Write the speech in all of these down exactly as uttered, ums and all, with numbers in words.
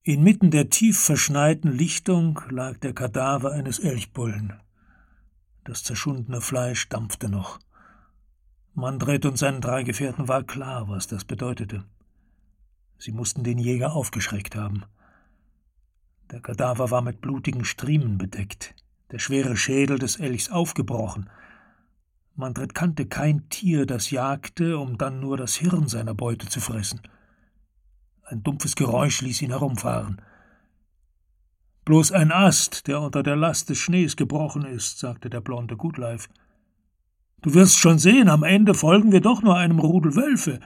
Inmitten der tief verschneiten Lichtung lag der Kadaver eines Elchbullen. Das zerschundene Fleisch dampfte noch. Mandred und seinen drei Gefährten war klar, was das bedeutete. Sie mussten den Jäger aufgeschreckt haben. Der Kadaver war mit blutigen Striemen bedeckt, der schwere Schädel des Elchs aufgebrochen. Mandred kannte kein Tier, das jagte, um dann nur das Hirn seiner Beute zu fressen. Ein dumpfes Geräusch ließ ihn herumfahren. »Bloß ein Ast, der unter der Last des Schnees gebrochen ist«, sagte der blonde Goodlife. »Du wirst schon sehen, am Ende folgen wir doch nur einem Rudel Wölfe.«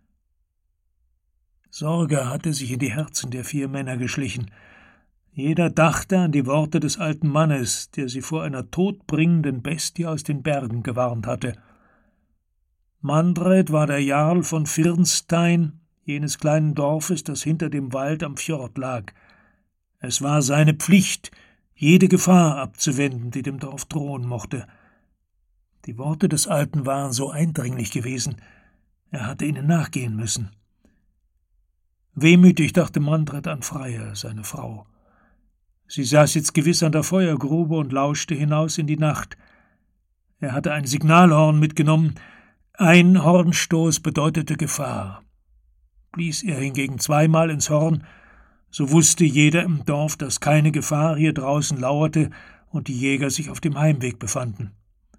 Sorge hatte sich in die Herzen der vier Männer geschlichen. Jeder dachte an die Worte des alten Mannes, der sie vor einer todbringenden Bestie aus den Bergen gewarnt hatte. Mandred war der Jarl von Firnstein, jenes kleinen Dorfes, das hinter dem Wald am Fjord lag. Es war seine Pflicht, jede Gefahr abzuwenden, die dem Dorf drohen mochte. Die Worte des Alten waren so eindringlich gewesen, er hatte ihnen nachgehen müssen. Wehmütig dachte Mandred an Freya, seine Frau. Sie saß jetzt gewiss an der Feuergrube und lauschte hinaus in die Nacht. Er hatte ein Signalhorn mitgenommen. Ein Hornstoß bedeutete Gefahr. Blies er hingegen zweimal ins Horn, so wusste jeder im Dorf, dass keine Gefahr hier draußen lauerte und die Jäger sich auf dem Heimweg befanden.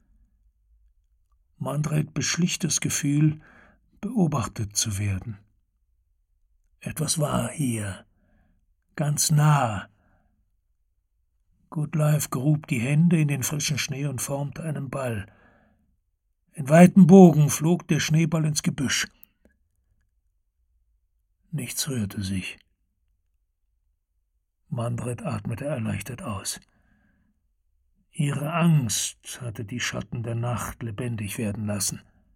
Mandred beschlich das Gefühl, beobachtet zu werden. Etwas war hier, ganz nah. Goodlife grub die Hände in den frischen Schnee und formte einen Ball. In weitem Bogen flog der Schneeball ins Gebüsch. Nichts rührte sich. Mandred atmete erleichtert aus. Ihre Angst hatte die Schatten der Nacht lebendig werden lassen.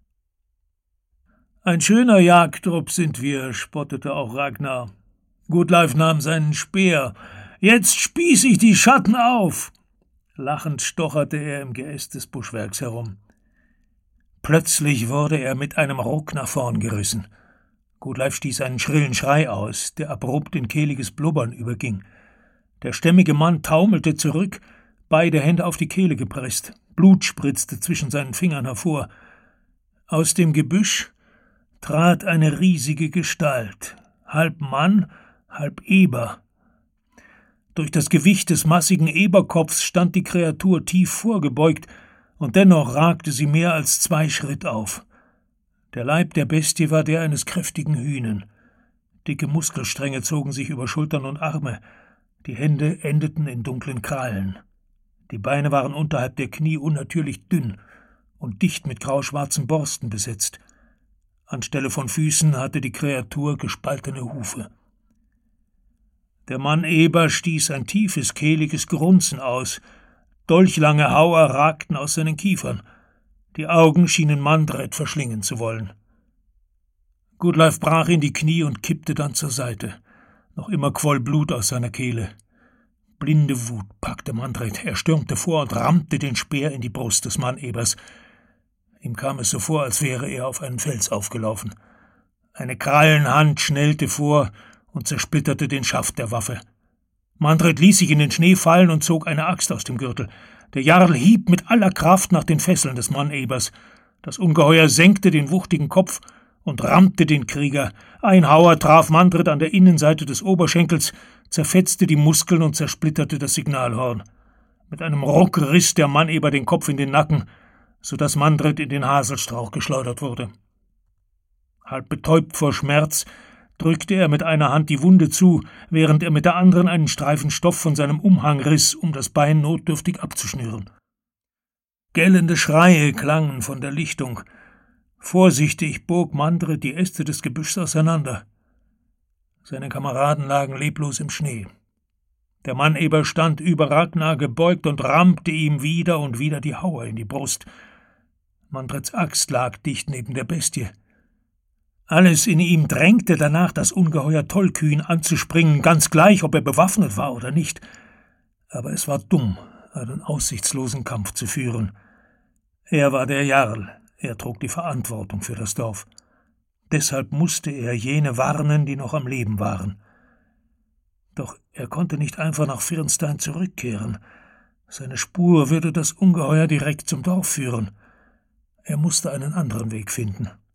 »Ein schöner Jagdtrupp sind wir«, spottete auch Ragnar. Goodlife nahm seinen Speer. »Jetzt spieß ich die Schatten auf!« Lachend stocherte er im Geäst des Buschwerks herum. Plötzlich wurde er mit einem Ruck nach vorn gerissen. Goodlife stieß einen schrillen Schrei aus, der abrupt in kehliges Blubbern überging. Der stämmige Mann taumelte zurück, beide Hände auf die Kehle gepresst. Blut spritzte zwischen seinen Fingern hervor. Aus dem Gebüsch trat eine riesige Gestalt, halb Mann, halb Eber. Durch das Gewicht des massigen Eberkopfs stand die Kreatur tief vorgebeugt, und dennoch ragte sie mehr als zwei Schritt auf. Der Leib der Bestie war der eines kräftigen Hühnen. Dicke Muskelstränge zogen sich über Schultern und Arme, die Hände endeten in dunklen Krallen. Die Beine waren unterhalb der Knie unnatürlich dünn und dicht mit grauschwarzen Borsten besetzt. Anstelle von Füßen hatte die Kreatur gespaltene Hufe. Der Mann Eber stieß ein tiefes, kehliges Grunzen aus. Dolchlange Hauer ragten aus seinen Kiefern. Die Augen schienen Mandred verschlingen zu wollen. Goodlife brach in die Knie und kippte dann zur Seite. Noch immer quoll Blut aus seiner Kehle. Blinde Wut packte Mandred. Er stürmte vor und rammte den Speer in die Brust des Mannebers. Ihm kam es so vor, als wäre er auf einen Fels aufgelaufen. Eine Krallenhand schnellte vor und zersplitterte den Schaft der Waffe. Mandred ließ sich in den Schnee fallen und zog eine Axt aus dem Gürtel. Der Jarl hieb mit aller Kraft nach den Fesseln des Mannebers. Das Ungeheuer senkte den wuchtigen Kopf und rammte den Krieger. Ein Hauer traf Mandred an der Innenseite des Oberschenkels, zerfetzte die Muskeln und zersplitterte das Signalhorn. Mit einem Ruck riss der Manneber den Kopf in den Nacken, so dass Mandred in den Haselstrauch geschleudert wurde. Halb betäubt vor Schmerz drückte er mit einer Hand die Wunde zu, während er mit der anderen einen Streifen Stoff von seinem Umhang riss, um das Bein notdürftig abzuschnüren. Gellende Schreie klangen von der Lichtung. Vorsichtig bog Mandred die Äste des Gebüschs auseinander. Seine Kameraden lagen leblos im Schnee. Der Manneber stand über Ragnar gebeugt und rammte ihm wieder und wieder die Hauer in die Brust. Mandreds Axt lag dicht neben der Bestie. Alles in ihm drängte danach, das Ungeheuer tollkühn anzuspringen, ganz gleich, ob er bewaffnet war oder nicht. Aber es war dumm, einen aussichtslosen Kampf zu führen. Er war der Jarl, er trug die Verantwortung für das Dorf. Deshalb musste er jene warnen, die noch am Leben waren. Doch er konnte nicht einfach nach Firnstein zurückkehren. Seine Spur würde das Ungeheuer direkt zum Dorf führen. Er musste einen anderen Weg finden.